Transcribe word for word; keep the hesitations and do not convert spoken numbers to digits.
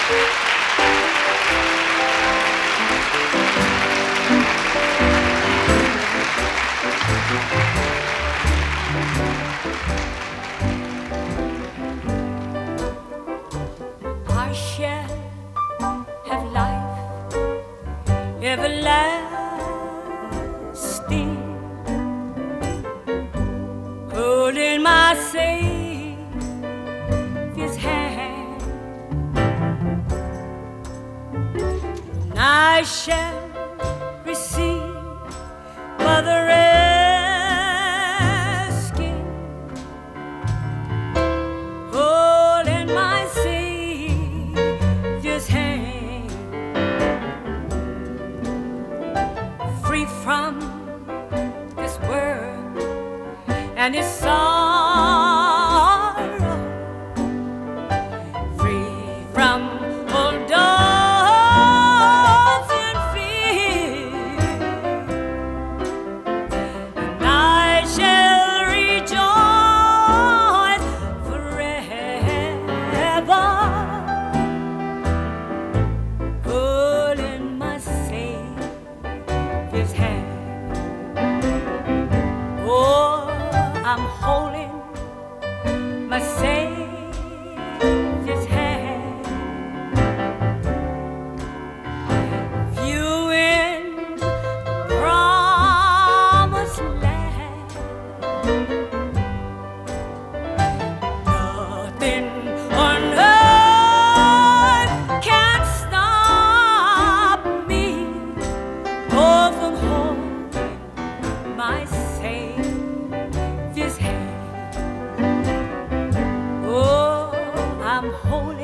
I shall have life everlasting, holding my Savior's hand. And I shall receive Mother asking, holding my Savior's hand, free from this world and its sorrow, free from all doubts and fear. And I shall rejoice forever, holding my Savior's hand. Oh, I'm holding my Savior's hand, viewing the promised land. Nothing on earth can stop me, oh, from holding my Savior's hand. Oh, I'm holding